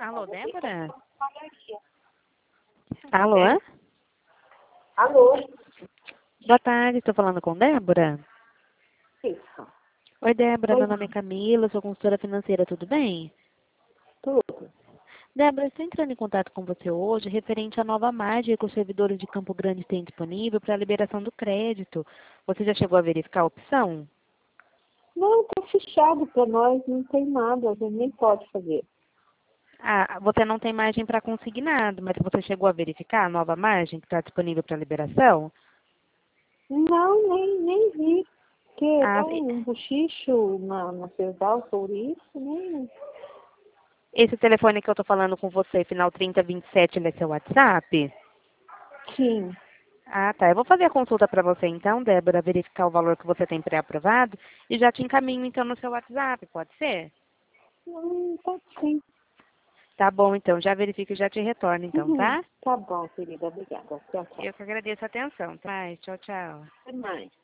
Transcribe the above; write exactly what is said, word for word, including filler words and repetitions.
Alô, Débora? Alô? É? Alô? Boa tarde, estou falando com Débora? Isso. Oi, Débora, Oi, meu nome é Camila, sou consultora financeira, tudo bem? tudo. Débora, estou entrando em contato com você hoje referente à nova margem que os servidores de Campo Grande têm disponível para a liberação do crédito. Você já chegou a verificar a opção? Não, está fechado para nós, não tem nada, a gente nem pode fazer. Ah, você não tem margem para consignado, mas você chegou a verificar a nova margem que está disponível para liberação? Não, nem, nem vi. Porque é Ah, sim. um bochicho na, na Cesal sobre isso, nem... Esse telefone que eu estou falando com você, final trinta vinte e sete, ele é seu WhatsApp? Sim. Ah, tá. Eu vou fazer a consulta para você então, Débora, verificar o valor que você tem pré-aprovado e já te encaminho então no seu WhatsApp, pode ser? Hum, tá sim. Tá bom, então. Já verifico e já te retorno então, Uhum. tá? Tá bom, querida, obrigada. Tchau, tchau. Eu que agradeço a atenção. Tá? Tchau, tchau. Até mais.